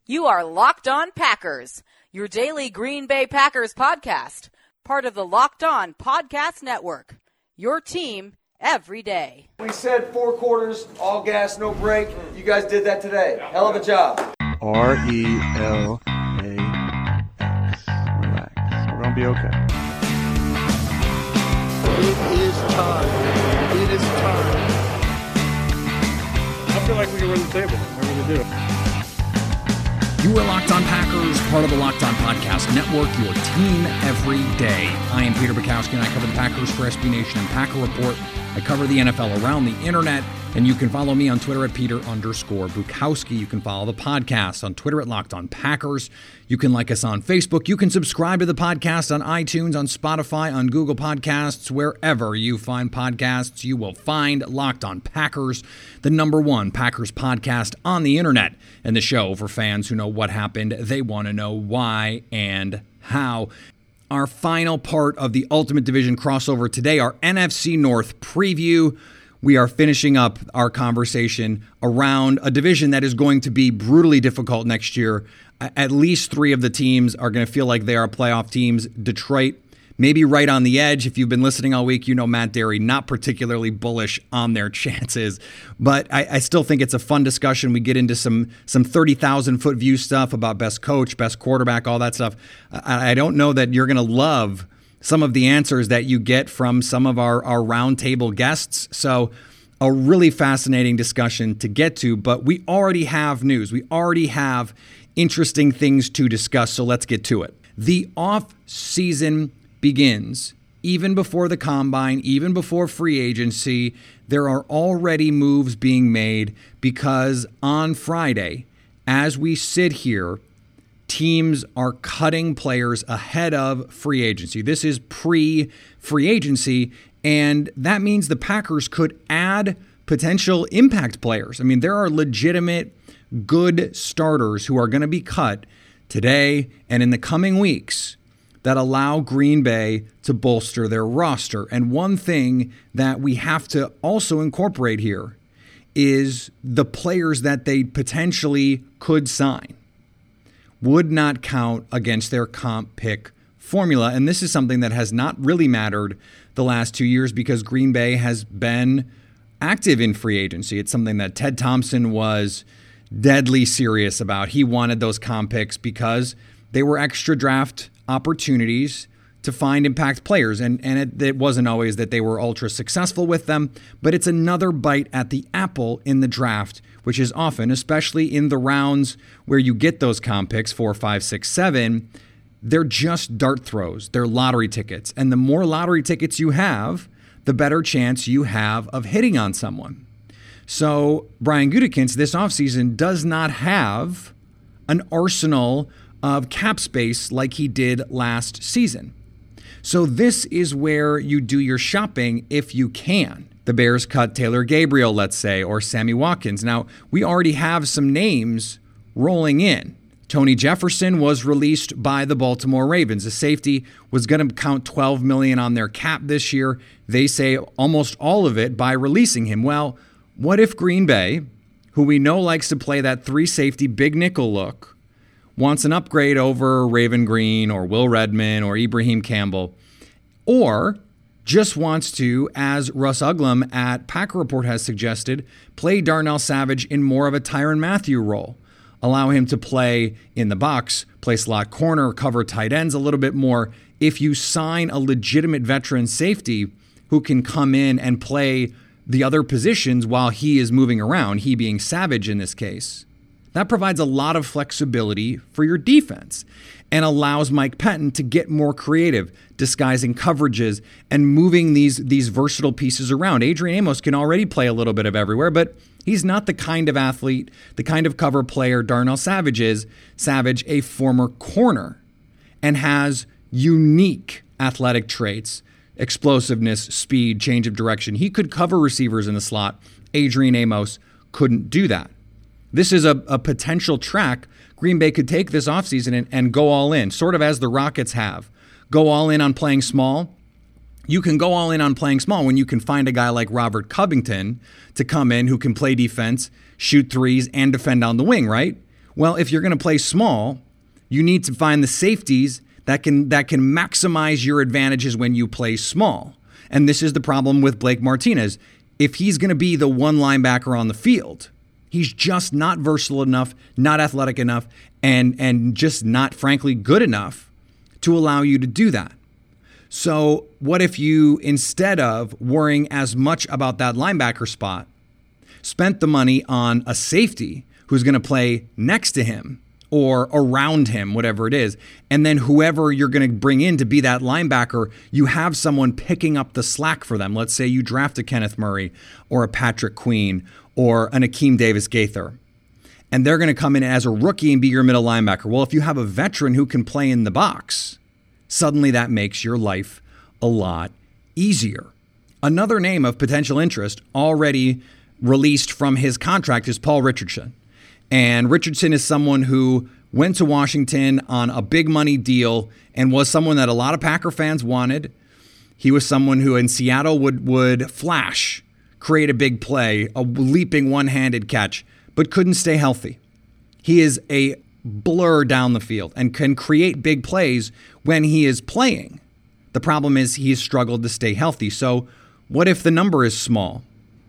You are Locked On Packers, your daily Green Bay Packers podcast, part of the Locked On Podcast Network, your team every day. We said 4 quarters, all gas, no break. You guys did that today. Hell of a job. RELAX. Relax. We're going to be okay. It is time. It is time. I feel like we can run the table. I really do. You are Locked On Packers, part of the Locked On Podcast Network, your team every day. I am Peter Bukowski, and I cover the Packers for SB Nation and Packer Report. I cover the NFL around the internet, and you can follow me on Twitter at Peter_Bukowski. You can follow the podcast on Twitter at Locked On Packers. You can like us on Facebook. You can subscribe to the podcast on iTunes, on Spotify, on Google Podcasts. Wherever you find podcasts, you will find Locked On Packers, the #1 Packers podcast on the internet, and the show for fans who know what happened. They want to know why and how. Our final part of the Ultimate Division crossover today, our NFC North preview. We are finishing up our conversation around a division that is going to be brutally difficult next year. At least 3 of the teams are going to feel like they are playoff teams. Detroit, maybe right on the edge. If you've been listening all week, you know Matt Derry, not particularly bullish on their chances. But I still think it's a fun discussion. We get into some 30,000-foot view stuff about best coach, best quarterback, all that stuff. I don't know that you're going to love some of the answers that you get from some of our roundtable guests. So a really fascinating discussion to get to. But we already have news. We already have interesting things to discuss. So let's get to it. The off-season begins even before the combine, even before free agency. There are already moves being made because on Friday, as we sit here, teams are cutting players ahead of free agency. This is pre-free agency, and that means the Packers could add potential impact players. I mean, there are legitimate good starters who are going to be cut today and in the coming weeks that allow Green Bay to bolster their roster. And one thing that we have to also incorporate here is the players that they potentially could sign would not count against their comp pick formula. And this is something that has not really mattered the last 2 years because Green Bay has been active in free agency. It's something that Ted Thompson was deadly serious about. He wanted those comp picks because they were extra draft opportunities to find impact players. And it wasn't always that they were ultra successful with them, but it's another bite at the apple in the draft, which is often, especially in the rounds where you get those comp picks, 4, 5, 6, 7, they're just dart throws. They're lottery tickets. And the more lottery tickets you have, the better chance you have of hitting on someone. So Brian Gutekunst this offseason does not have an arsenal of cap space like he did last season. So this is where you do your shopping if you can. The Bears cut Taylor Gabriel, let's say, or Sammy Watkins. Now, we already have some names rolling in. Tony Jefferson was released by the Baltimore Ravens. The safety was going to count $12 million on their cap this year. They say almost all of it by releasing him. Well, what if Green Bay, who we know likes to play that 3-safety big nickel look, wants an upgrade over Raven Green or Will Redmond or Ibrahim Campbell, or just wants to, as Russ Uglem at Packer Report has suggested, play Darnell Savage in more of a Tyrann Mathieu role. Allow him to play in the box, play slot corner, cover tight ends a little bit more. If you sign a legitimate veteran safety who can come in and play the other positions while he is moving around, he being Savage in this case, that provides a lot of flexibility for your defense and allows Mike Pettin to get more creative, disguising coverages and moving these versatile pieces around. Adrian Amos can already play a little bit of everywhere, but he's not the kind of athlete, the kind of cover player Darnell Savage is. Savage, a former corner, and has unique athletic traits, explosiveness, speed, change of direction. He could cover receivers in the slot. Adrian Amos couldn't do that. This is a potential track Green Bay could take this offseason and go all in, sort of as the Rockets have. Go all in on playing small. You can go all in on playing small when you can find a guy like Robert Covington to come in who can play defense, shoot threes, and defend on the wing, right? Well, if you're going to play small, you need to find the safeties that can maximize your advantages when you play small. And this is the problem with Blake Martinez. If he's going to be the one linebacker on the field, he's just not versatile enough, not athletic enough, and just not, frankly, good enough to allow you to do that. So what if you, instead of worrying as much about that linebacker spot, spent the money on a safety who's going to play next to him or around him, whatever it is, and then whoever you're going to bring in to be that linebacker, you have someone picking up the slack for them. Let's say you draft a Kenneth Murray or a Patrick Queen or an Akeem Davis-Gaither, and they're going to come in as a rookie and be your middle linebacker. Well, if you have a veteran who can play in the box, suddenly that makes your life a lot easier. Another name of potential interest already released from his contract is Paul Richardson. And Richardson is someone who went to Washington on a big money deal and was someone that a lot of Packer fans wanted. He was someone who in Seattle would flash, create a big play, a leaping one-handed catch, but couldn't stay healthy. He is a blur down the field and can create big plays when he is playing. The problem is he has struggled to stay healthy. So what if the number is small,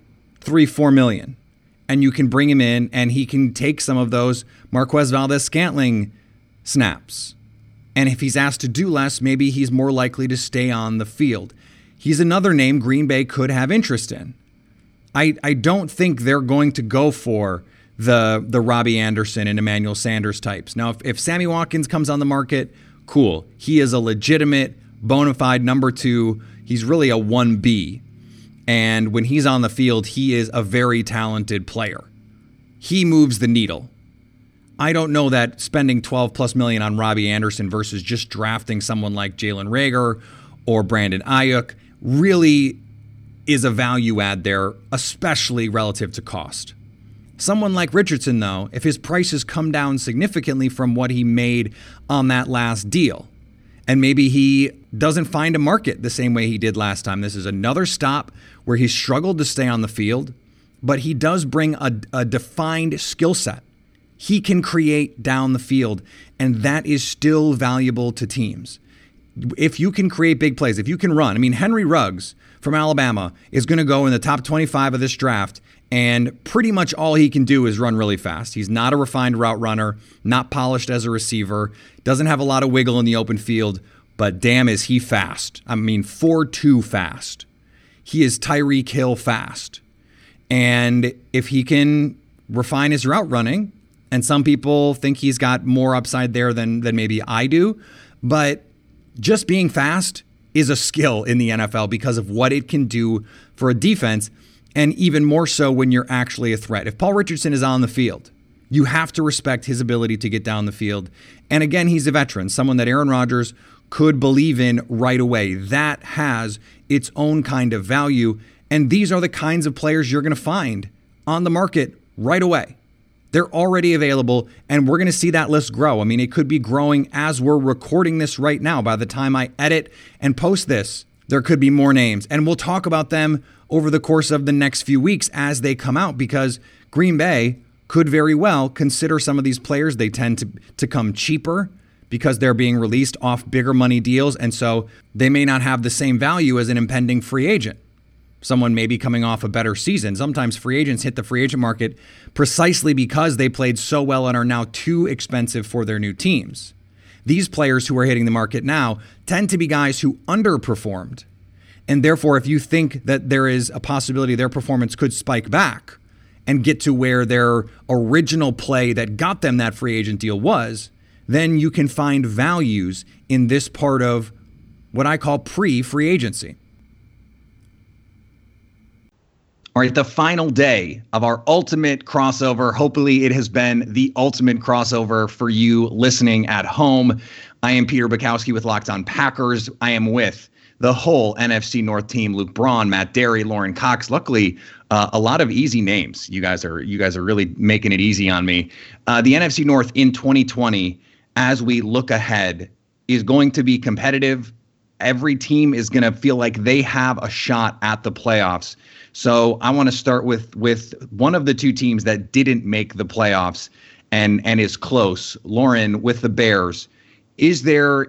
3-4 million? And you can bring him in and he can take some of those Marquez Valdes-Scantling snaps. And if he's asked to do less, maybe he's more likely to stay on the field. He's another name Green Bay could have interest in. I don't think they're going to go for the Robbie Anderson and Emmanuel Sanders types. Now, if Sammy Watkins comes on the market, cool. He is a legitimate, bona fide number 2. He's really a 1B. And when he's on the field, he is a very talented player. He moves the needle. I don't know that spending $12+ million on Robbie Anderson versus just drafting someone like Jalen Reagor or Brandon Ayuk really is a value add there, especially relative to cost. Someone like Richardson, though, if his prices come down significantly from what he made on that last deal, and maybe he doesn't find a market the same way he did last time. This is another stop where he struggled to stay on the field, but he does bring a defined skill set. He can create down the field, and that is still valuable to teams. If you can create big plays, if you can run. I mean, Henry Ruggs from Alabama is going to go in the top 25 of this draft, and pretty much all he can do is run really fast. He's not a refined route runner, not polished as a receiver, doesn't have a lot of wiggle in the open field, but damn is he fast. I mean, 4.2 fast. He is Tyreek Hill fast. And if he can refine his route running, and some people think he's got more upside there than maybe I do, but just being fast is a skill in the NFL because of what it can do for a defense, and even more so when you're actually a threat. If Paul Richardson is on the field, you have to respect his ability to get down the field. And again, he's a veteran, someone that Aaron Rodgers could believe in right away. That has its own kind of value. And these are the kinds of players you're going to find on the market right away. They're already available, and we're going to see that list grow. I mean, it could be growing as we're recording this right now. By the time I edit and post this, there could be more names. And we'll talk about them over the course of the next few weeks as they come out, because Green Bay could very well consider some of these players. They tend to come cheaper because they're being released off bigger money deals, and so they may not have the same value as an impending free agent. Someone may be coming off a better season. Sometimes free agents hit the free agent market precisely because they played so well and are now too expensive for their new teams. These players who are hitting the market now tend to be guys who underperformed. And therefore, if you think that there is a possibility their performance could spike back and get to where their original play that got them that free agent deal was, then you can find values in this part of what I call pre-free agency. All right, the final day of our ultimate crossover. Hopefully it has been the ultimate crossover for you listening at home. I am Peter Bukowski with Locked On Packers. I am with the whole NFC North team: Luke Braun, Matt Derry, Lauren Cox. Luckily, a lot of easy names. You guys are really making it easy on me. The NFC North in 2020, as we look ahead, is going to be competitive. Every team is going to feel like they have a shot at the playoffs. So I want to start with one of the two teams that didn't make the playoffs, and is close. Lauren, with the Bears, is there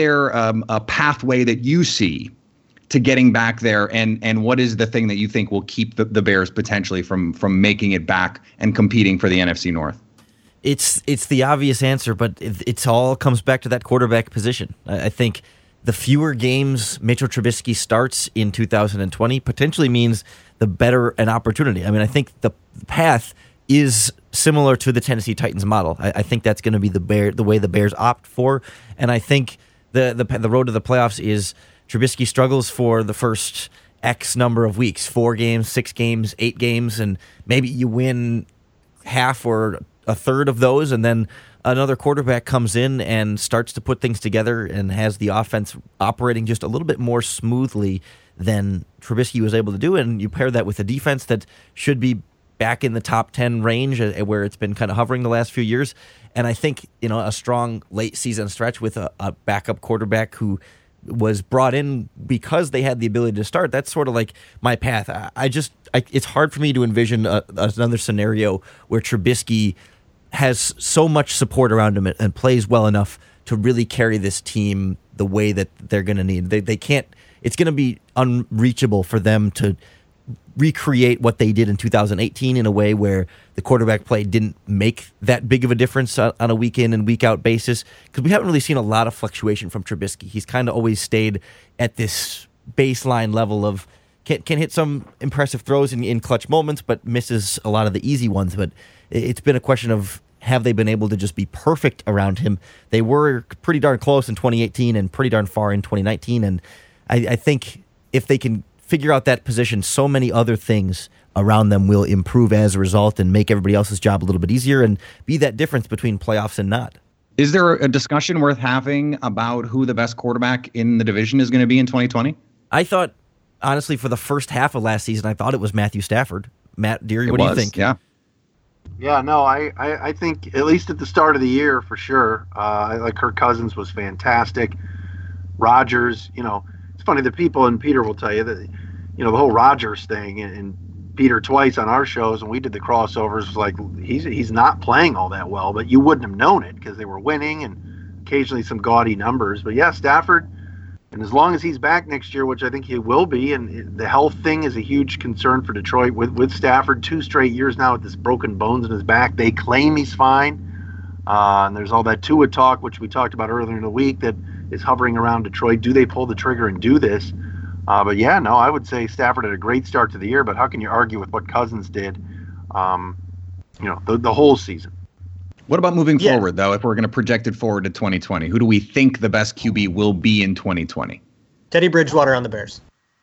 a pathway that you see to getting back there, and what is the thing that you think will keep the Bears potentially from making it back and competing for the NFC North? It's the obvious answer, but it's all comes back to that quarterback position. I think the fewer games Mitchell Trubisky starts in 2020 potentially means the better an opportunity. I mean, I think the path is similar to the Tennessee Titans model. I think that's going to be the way the Bears opt for, and I think the road to the playoffs is Trubisky struggles for the first X number of weeks, 4 games, 6 games, 8 games, and maybe you win half or a third of those, and then another quarterback comes in and starts to put things together and has the offense operating just a little bit more smoothly than Trubisky was able to do. And you pair that with a defense that should be back in the top 10 range where it's been kind of hovering the last few years. And I think, a strong late season stretch with a backup quarterback who was brought in because they had the ability to start. That's sort of like my path. It's hard for me to envision another scenario where Trubisky has so much support around him and plays well enough to really carry this team the way that they're going to need. They can't. It's going to be unreachable for them to recreate what they did in 2018 in a way where the quarterback play didn't make that big of a difference on a week in and week out basis, because we haven't really seen a lot of fluctuation from Trubisky. He's kind of always stayed at this baseline level of can hit some impressive throws in clutch moments, but misses a lot of the easy ones. But it's been a question of, have they been able to just be perfect around him? They were pretty darn close in 2018 and pretty darn far in 2019. And I think if they can figure out that position, so many other things around them will improve as a result and make everybody else's job a little bit easier and be that difference between playoffs and not. Is there a discussion worth having about who the best quarterback in the division is going to be in 2020? I thought, honestly, for the first half of last season, I thought it was Matthew Stafford. Matt Deary, what do you think? Yeah, no, I think at least at the start of the year, for sure, like Kirk Cousins was fantastic. Rodgers, it's funny, the people, and Peter will tell you that, the whole Rodgers thing, and Peter twice on our shows, and we did the crossovers, was like, he's not playing all that well, but you wouldn't have known it because they were winning and occasionally some gaudy numbers. But yeah, Stafford, and as long as he's back next year, which I think he will be, and the health thing is a huge concern for Detroit with Stafford, 2 straight years now with this broken bones in his back. They claim he's fine. And there's all that Tua talk, which we talked about earlier in the week, that is hovering around Detroit. Do they pull the trigger and do this? But yeah, no, I would say Stafford had a great start to the year, but how can you argue with what Cousins did, the whole season? What about moving forward, though, if we're going to project it forward to 2020? Who do we think the best QB will be in 2020? Teddy Bridgewater on the Bears.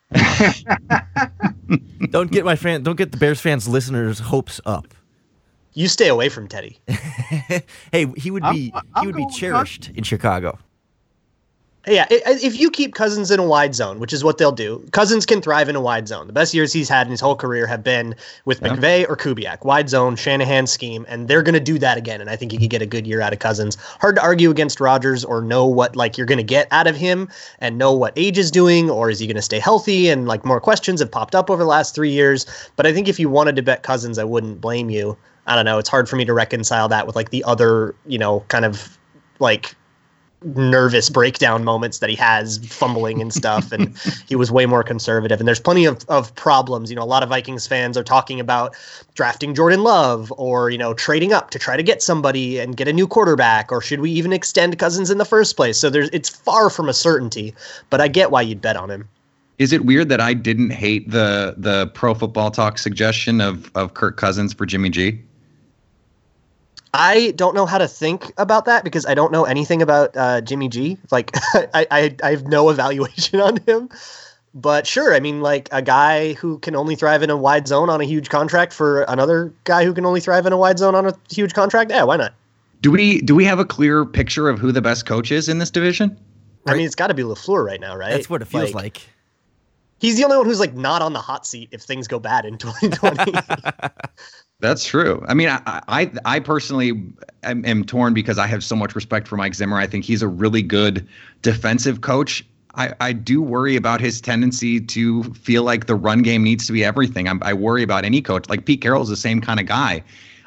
Don't get the Bears fans' listeners' hopes up. You stay away from Teddy. Hey, he would be cherished in Chicago. Yeah, if you keep Cousins in a wide zone, which is what they'll do, Cousins can thrive in a wide zone. The best years he's had in his whole career have been with McVay or Kubiak. Wide zone, Shanahan scheme, and they're going to do that again, and I think he could get a good year out of Cousins. Hard to argue against Rodgers or know what you're going to get out of him and know what age is doing, or is he going to stay healthy, and more questions have popped up over the last 3 years. But I think if you wanted to bet Cousins, I wouldn't blame you. I don't know. It's hard for me to reconcile that with the other, kind of nervous breakdown moments that he has, fumbling and stuff, and he was way more conservative. And there's plenty of problems. A lot of Vikings fans are talking about drafting Jordan Love or, trading up to try to get somebody and get a new quarterback, or should we even extend Cousins in the first place? So it's far from a certainty, but I get why you'd bet on him. Is it weird that I didn't hate the Pro Football Talk suggestion of Kirk Cousins for Jimmy G? I don't know how to think about that because I don't know anything about Jimmy G. I have no evaluation on him. But sure, a guy who can only thrive in a wide zone on a huge contract for another guy who can only thrive in a wide zone on a huge contract. Yeah, why not? Do we have a clear picture of who the best coach is in this division? Right. It's got to be LaFleur right now, right? That's what it feels like. He's the only one who's not on the hot seat if things go bad in 2020. That's true. I personally am torn because I have so much respect for Mike Zimmer. I think he's a really good defensive coach. I do worry about his tendency to feel like the run game needs to be everything. I worry about any coach. Like Pete Carroll's the same kind of guy.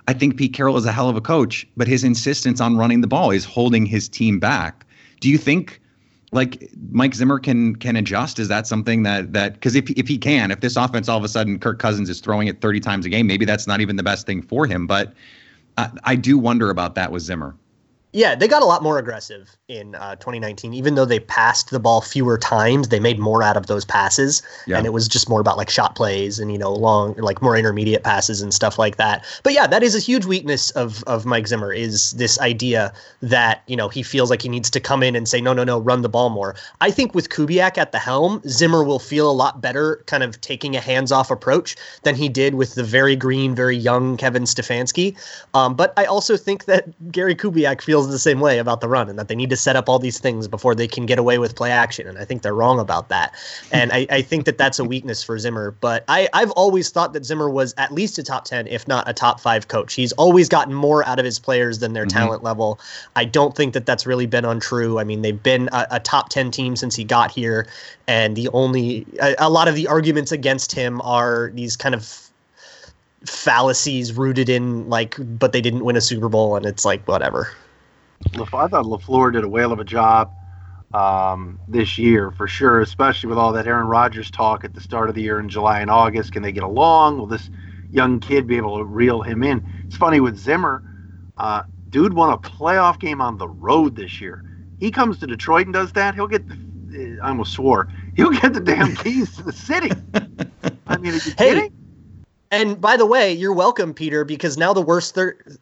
I think Pete Carroll is a hell of a coach, but his insistence on running the ball is holding his team back. Do you think like Mike Zimmer can adjust? Is that something that because if he can, if this offense all of a sudden Kirk Cousins is throwing it 30 times a game, maybe that's not even the best thing for him. But I do wonder about that with Zimmer. Yeah, they got a lot more aggressive in 2019. Even though they passed the ball fewer times, they made more out of those passes. Yeah. And it was just more about like shot plays and, long, like more intermediate passes and stuff like that. But yeah, that is a huge weakness of Mike Zimmer, is this idea that, he feels like he needs to come in and say, no, run the ball more. I think with Kubiak at the helm, Zimmer will feel a lot better kind of taking a hands-off approach than he did with the very green, very young Kevin Stefanski. But I also think that Gary Kubiak feels the same way about the run, and that they need to set up all these things before they can get away with play action. And I think they're wrong about that. And I think that that's a weakness for Zimmer. But I've always thought that Zimmer was at least a top 10, if not a top 5 coach. He's always gotten more out of his players than their talent level. I don't think that that's really been untrue. I mean, they've been a top 10 team since he got here. And a lot of the arguments against him are these kind of fallacies rooted in but they didn't win a Super Bowl, and it's like, whatever. I thought LaFleur did a whale of a job this year for sure, especially with all that Aaron Rodgers talk at the start of the year in July and August. Can they get along? Will this young kid be able to reel him in? It's funny with Zimmer. Dude won a playoff game on the road this year. He comes to Detroit and does that. He'll get I almost swore. He'll get the damn keys to the city. I mean, are you kidding? And by the way, you're welcome, Peter, because now the worst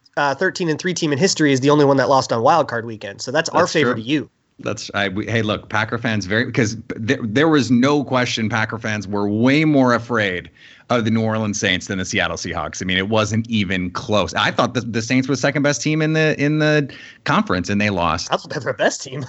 13-3 team in history is the only one that lost on Wild Card weekend. So that's our favor to you. Hey, look, Packer fans, because there was no question Packer fans were way more afraid of the New Orleans Saints than the Seattle Seahawks. I mean, it wasn't even close. I thought the Saints were the second best team in the conference, and they lost. I thought they were the best team.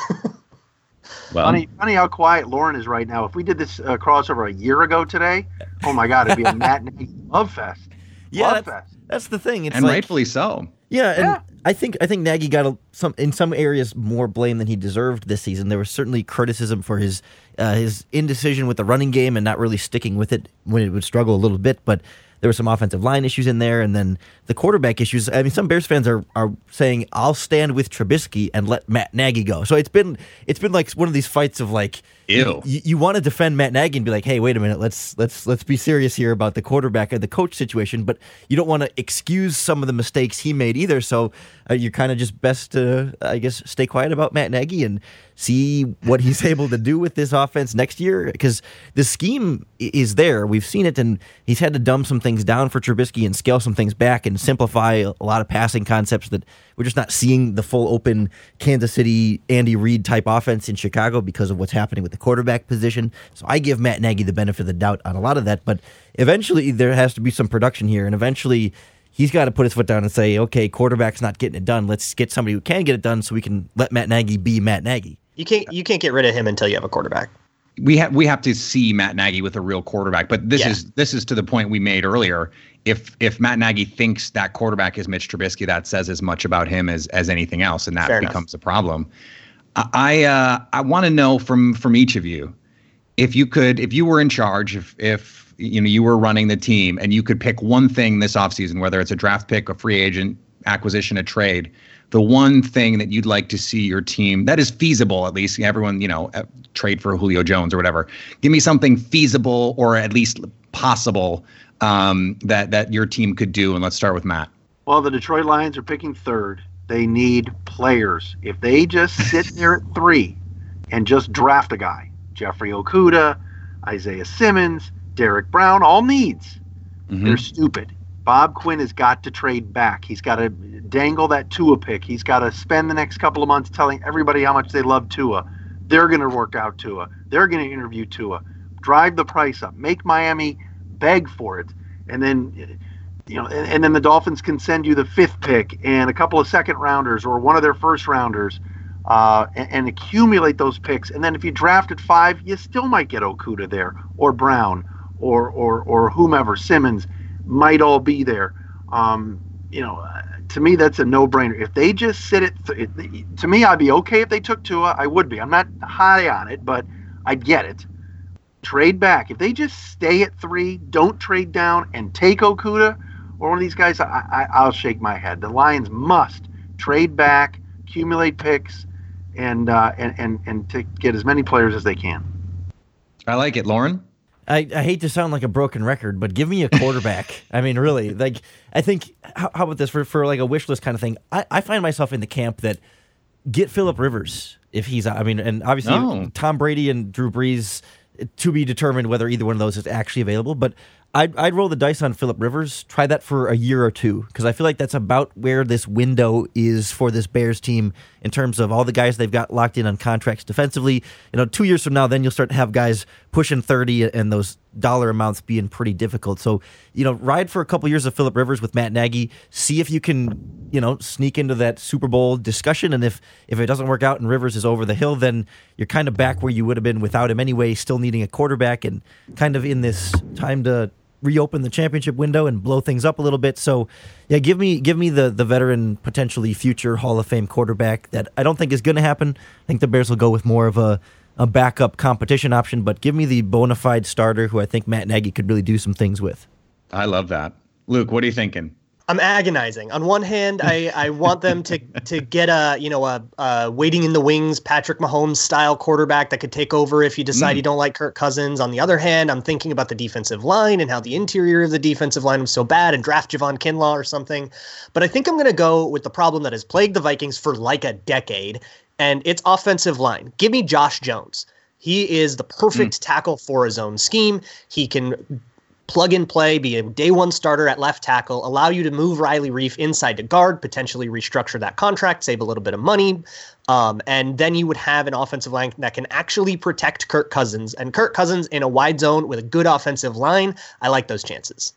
Well, funny how quiet Lauren is right now. If we did this crossover a year ago today, oh my God, it'd be a Matt Nagy love fest. Yeah, that's the thing. It's and rightfully so. Yeah, and I think Nagy got in some areas more blame than he deserved this season. There was certainly criticism for his indecision with the running game and not really sticking with it when it would struggle a little bit, but there were some offensive line issues in there, and then the quarterback issues. I mean, some Bears fans are saying, "I'll stand with Trubisky and let Matt Nagy go." So it's been like one of these fights of like, ew. You want to defend Matt Nagy and be like, "Hey, wait a minute, let's be serious here about the quarterback and the coach situation," but you don't want to excuse some of the mistakes he made either. So you're kind of just best to, I guess, stay quiet about Matt Nagy and see what he's able to do with this offense next year, because the scheme is there. We've seen it, and he's had to dumb some things down for Trubisky and scale some things back and simplify a lot of passing concepts that we're just not seeing the full open Kansas City Andy Reid type offense in Chicago because of what's happening with the quarterback position. So I give Matt Nagy the benefit of the doubt on a lot of that, but eventually there has to be some production here, and eventually he's got to put his foot down and say, okay, quarterback's not getting it done. Let's get somebody who can get it done so we can let Matt Nagy be Matt Nagy. You can't get rid of him until you have a quarterback. We have to see Matt Nagy with a real quarterback. But this is to the point we made earlier. If Matt Nagy thinks that quarterback is Mitch Trubisky, that says as much about him as anything else, and that Fair becomes a problem. I want to know from each of you, if you were in charge, if you were running the team, and you could pick one thing this offseason, whether it's a draft pick, a free agent acquisition, a trade, the one thing that you'd like to see your team that is feasible, at least everyone, trade for Julio Jones or whatever. Give me something feasible or at least possible that your team could do. And let's start with Matt. Well, the Detroit Lions are picking third. They need players. If they just sit there at 3 and just draft a guy, Jeffrey Okudah, Isaiah Simmons, Derek Brown, all needs, they're stupid. Bob Quinn has got to trade back. He's got to dangle that Tua pick. He's got to spend the next couple of months telling everybody how much they love Tua. They're going to work out Tua. They're going to interview Tua. Drive the price up. Make Miami beg for it. And then, and then the Dolphins can send you the 5th pick and a couple of second rounders or one of their first rounders and accumulate those picks. And then if you draft at 5, you still might get Okudah there or Brown or whomever, Simmons. Might all be there. To me, that's a no-brainer. If they just sit at to me, I'd be okay if they took Tua. I would be. I'm not high on it, but I'd get it. Trade back. If they just stay at 3, don't trade down, and take Okudah or one of these guys, I'll shake my head. The Lions must trade back, accumulate picks, and to get as many players as they can. I like it, Lauren. I hate to sound like a broken record, but give me a quarterback. I mean, really, like, I think, how about this for like a wish list kind of thing? I find myself in the camp that get Phillip Rivers if he's, I mean, and obviously Tom Brady and Drew Brees, to be determined whether either one of those is actually available, but I'd roll the dice on Phillip Rivers, try that for a year or two, because I feel like that's about where this window is for this Bears team in terms of all the guys they've got locked in on contracts defensively. 2 years from now, then you'll start to have guys pushing 30 and those dollar amounts being pretty difficult. So, ride for a couple years of Phillip Rivers with Matt Nagy, see if you can, sneak into that Super Bowl discussion. And if it doesn't work out and Rivers is over the hill, then you're kind of back where you would have been without him anyway, still needing a quarterback and kind of in this time to reopen the championship window and blow things up a little bit. So, yeah, give me the veteran, potentially future Hall of Fame quarterback that I don't think is going to happen. I think the Bears will go with more of a backup competition option, but give me the bona fide starter who I think Matt Nagy could really do some things with. I love that. Luke, what are you thinking? I'm agonizing. On one hand, I want them to get a waiting in the wings Patrick Mahomes style quarterback that could take over if you decide you don't like Kirk Cousins. On the other hand, I'm thinking about the defensive line and how the interior of the defensive line was so bad and draft Javon Kinlaw or something. But I think I'm going to go with the problem that has plagued the Vikings for like a decade, and it's offensive line. Give me Josh Jones. He is the perfect tackle for a zone scheme. He can plug and play, be a day one starter at left tackle, allow you to move Riley Reif inside to guard, potentially restructure that contract, save a little bit of money. And then you would have an offensive line that can actually protect Kirk Cousins. And Kirk Cousins in a wide zone with a good offensive line, I like those chances.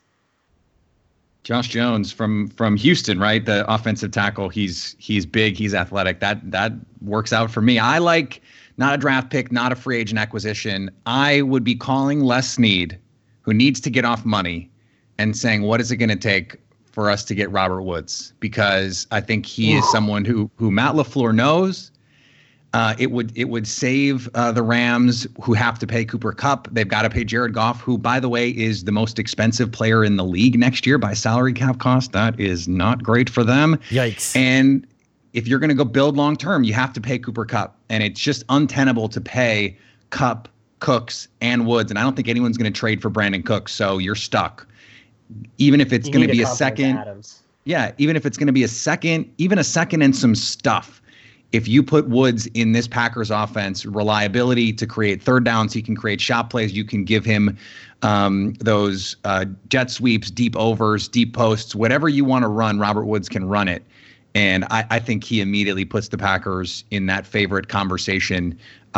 Josh Jones from Houston, right? The offensive tackle. He's big, he's athletic. That works out for me. I like not a draft pick, not a free agent acquisition. I would be calling Les Snead, who needs to get off money, and saying, what is it going to take for us to get Robert Woods? Because I think he is someone who Matt LaFleur knows. It would save the Rams, who have to pay Cooper Kupp. They've got to pay Jared Goff, who, by the way, is the most expensive player in the league next year by salary cap cost. That is not great for them. Yikes. And if you're going to go build long term, you have to pay Cooper Kupp. And it's just untenable to pay Kupp, Cooks, and Woods, and I don't think anyone's going to trade for Brandon Cooks, so you're stuck. Even if it's going to be a second, even if it's going to be a second, even a second and some stuff, if you put Woods in this Packers offense, reliability to create third downs, he can create shot plays, you can give him those jet sweeps, deep overs, deep posts, whatever you want to run, Robert Woods can run it. And I think he immediately puts the Packers in that favorite conversation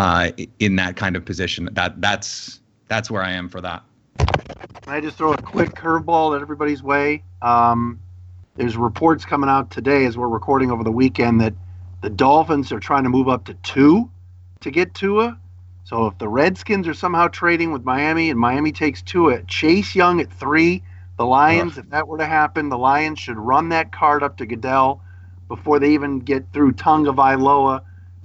in that kind of position. That's where I am for that. Can I just throw a quick curveball at everybody's way? There's reports coming out today as we're recording over the weekend that the Dolphins are trying to move up to 2 to get Tua. So if the Redskins are somehow trading with Miami and Miami takes Tua, Chase Young at 3, the Lions, if that were to happen, the Lions should run that card up to Goodell before they even get through Tonga Vailoa,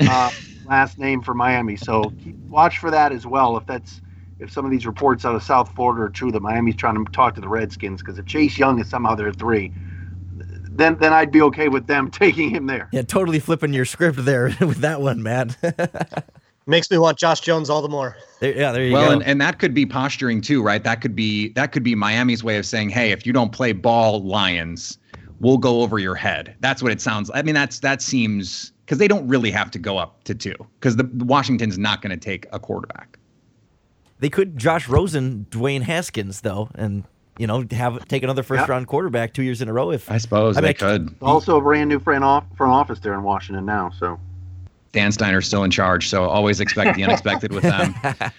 last name for Miami. So watch for that as well. If some of these reports out of South Florida are true that Miami's trying to talk to the Redskins, because if Chase Young is somehow there at 3, then I'd be okay with them taking him there. Yeah, totally flipping your script there with that one, Matt. Makes me want Josh Jones all the more. There you go. Well, and that could be posturing too, right? That could be Miami's way of saying, hey, if you don't play ball, Lions, we'll go over your head. That's what it sounds. I mean, that seems, because they don't really have to go up to 2, because the Washington's not going to take a quarterback. They could Josh Rosen, Dwayne Haskins, though, and take another first-round quarterback 2 years in a row. I suppose they could. Also a brand new front office there in Washington now. So Dan Snyder's still in charge, so always expect the unexpected with them.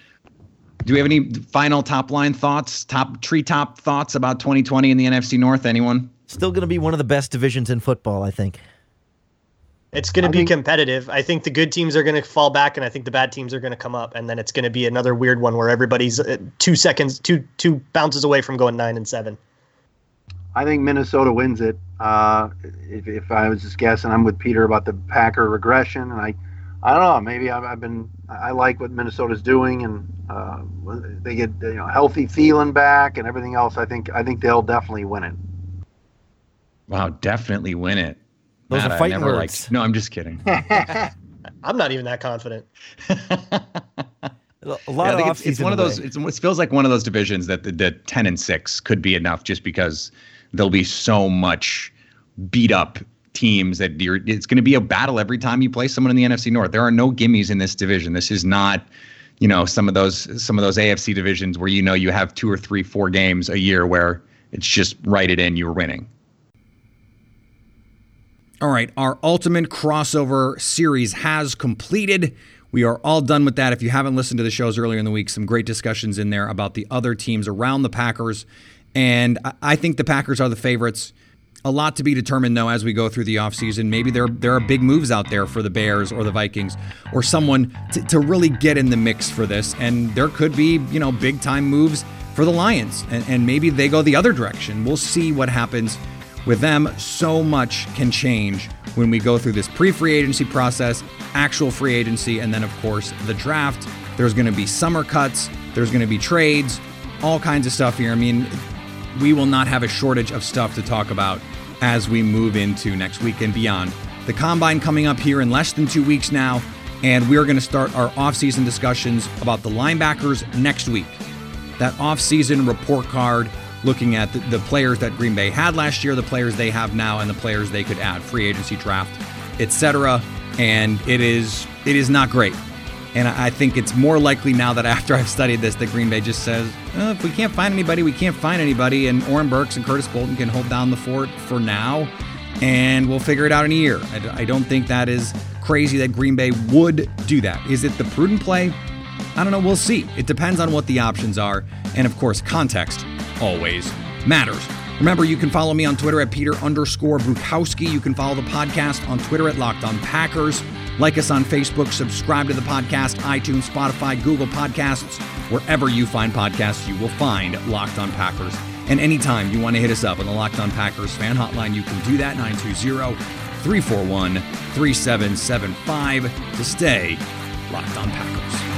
Do we have any final top-line thoughts, treetop thoughts about 2020 in the NFC North? Anyone? Still going to be one of the best divisions in football, I think. It's going to be competitive. I think the good teams are going to fall back, and I think the bad teams are going to come up, and then it's going to be another weird one where everybody's 2 bounces away from going 9-7. I think Minnesota wins it. If I was just guessing, I'm with Peter about the Packer regression, and I don't know. Maybe I like what Minnesota's doing, and they get healthy Thielen back and everything else. I think they'll definitely win it. Wow, definitely win it. Those Matt, are fighting I never words. No, I'm just kidding. I'm not even that confident. A lot of offseason. It's one of those. It feels like one of those divisions that the 10-6 could be enough, just because there'll be so much beat up teams that it's going to be a battle every time you play someone in the NFC North. There are no gimmies in this division. This is not, some of those AFC divisions where you have 2 or 3, 4 games a year where it's just write it in, you're winning. All right, our Ultimate Crossover series has completed. We are all done with that. If you haven't listened to the shows earlier in the week, some great discussions in there about the other teams around the Packers. And I think the Packers are the favorites. A lot to be determined, though, as we go through the offseason. Maybe there are big moves out there for the Bears or the Vikings or someone to really get in the mix for this. And there could be, big-time moves for the Lions. And maybe they go the other direction. We'll see what happens with them. So much can change when we go through this pre-free agency process, actual free agency, and then, of course, the draft. There's going to be summer cuts. There's going to be trades, all kinds of stuff here. I mean, we will not have a shortage of stuff to talk about as we move into next week and beyond. The Combine coming up here in less than 2 weeks now, and we are going to start our offseason discussions about the linebackers next week. That offseason report card looking at the players that Green Bay had last year, the players they have now, and the players they could add, free agency draft, etc. And it is not great. And I think it's more likely now that after I've studied this that Green Bay just says, if we can't find anybody, we can't find anybody. And Oren Burks and Curtis Bolton can hold down the fort for now, and we'll figure it out in a year. I don't think that is crazy that Green Bay would do that. Is it the prudent play? I don't know. We'll see. It depends on what the options are. And of course, context always matters. Remember, you can follow me on Twitter at Peter_Bukowski. You can follow the podcast on Twitter at Locked On Packers. Like us on Facebook, subscribe to the podcast, iTunes, Spotify, Google Podcasts. Wherever you find podcasts, you will find Locked On Packers. And anytime you want to hit us up on the Locked On Packers fan hotline, you can do that, 920-341-3775, to stay Locked On Packers.